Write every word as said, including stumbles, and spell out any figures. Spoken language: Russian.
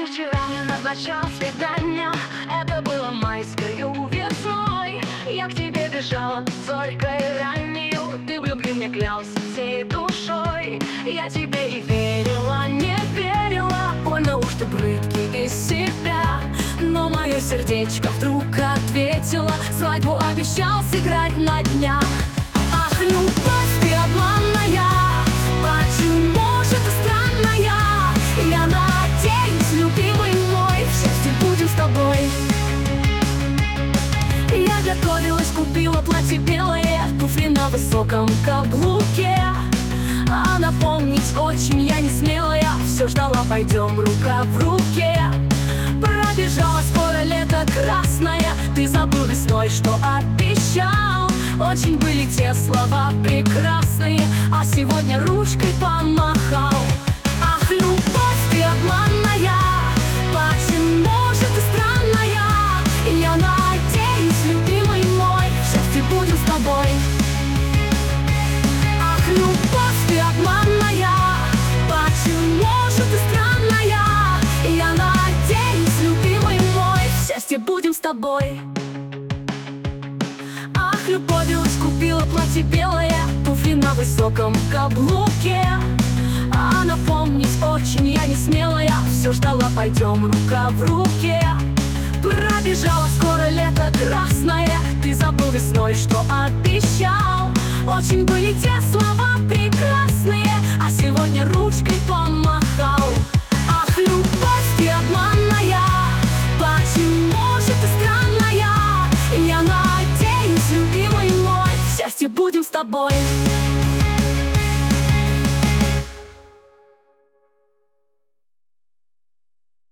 Ты вчера мне назначал свидание, это было майскою весной. Я к тебе бежала зорькой раннею, ты в любви мне клялся всей душой. Я тебе и верила, не верила, больно уж ты брыдкий из себя. Но мое сердечко вдруг ответило, свадьбу обещал сыграть на днях. Ах, любовь, ты обманная, почему же ты странная? Я надеюсь, любимый мой, в счастье будем с тобой. Я готовилась, купила платье белое, туфли на высоком каблуке. А напомнить очень я не смелая, все ждала, пойдем рука в руке. Пробежала скоро лето красное, ты забыл весной, что обещал. Очень были те слова прекрасные, а сегодня ручкой помахал. Ах, любовь, ты обманная, почему же ты странная? Я надеюсь, любимый мой, в счастье будем с тобой. Ах, любовь, ты обманная, почему же ты странная? Я надеюсь, любимый мой, в счастье будем с тобой. Ах, любовилась, купила платье белое, туфли на высоком каблуке. А напомнить очень я не смелая, все ждала, пойдем рука в руке. Пробежала скоро лето красное, ты забыл весной, что обещал. Очень были те слова прекрасные, а сегодня ручкой